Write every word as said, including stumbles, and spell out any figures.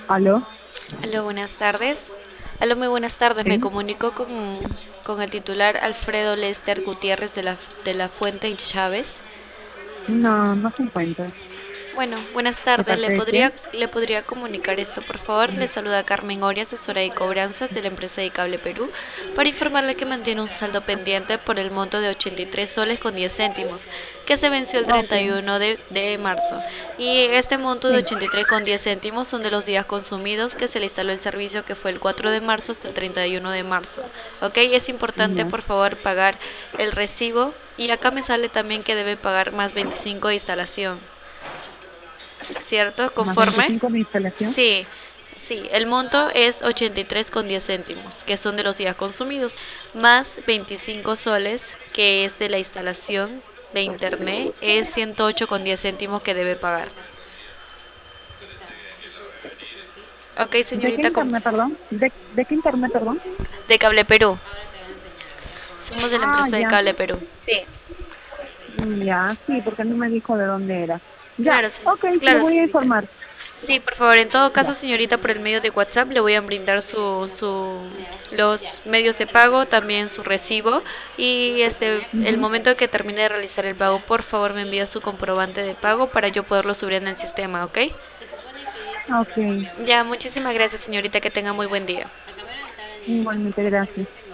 ¿Aló? Aló, buenas tardes. Aló, muy buenas tardes. Me Sí. comunico con, con el titular Alfredo Lester Gutiérrez de la, de la Fuente y Chávez. No, no se encuentra. Bueno, buenas ¿De tardes. ¿Le parte de podría, quién? le podría comunicar esto, por favor? Le saluda Carmen Oria, asesora de cobranzas de la empresa de Cable Perú, para informarle que mantiene un saldo pendiente por el monto de ochenta y tres soles con diez céntimos, que se venció el Ok, treinta y uno de, de marzo. Y este monto de sí, ochenta y tres con diez céntimos son de los días consumidos que se le instaló el servicio, que fue el cuatro de marzo hasta el treinta y uno de marzo. ¿Ok? Es importante, ya. por favor, pagar el recibo. Y acá me sale también que debe pagar más veinticinco de instalación. ¿Cierto? Más ¿Conforme? veinticinco de instalación. Sí, sí, el monto es ochenta y tres con diez céntimos, que son de los días consumidos, más veinticinco soles, que es de la instalación de internet, es ciento ocho con diez céntimos que debe pagar. Ok, ¿De qué señorita, com- internet, perdón? ¿De, de qué internet, perdón? de Cable Perú. Somos de la Ah, empresa de ya. Cable Perú. Sí, Mm, Ya, sí, porque no me dijo de dónde era. Ya, claro, sí, ok, le claro, voy a señorita. informar. Sí, por favor, en todo caso, Ya. señorita, por el medio de WhatsApp le voy a brindar su, su, los medios de pago, también su recibo y este, el Ujú. momento que termine de realizar el pago, por favor me envía su comprobante de pago para yo poderlo subir en el sistema, ¿ok? Ok, Ya, muchísimas gracias, señorita, que tenga muy buen día. igualmente, gracias.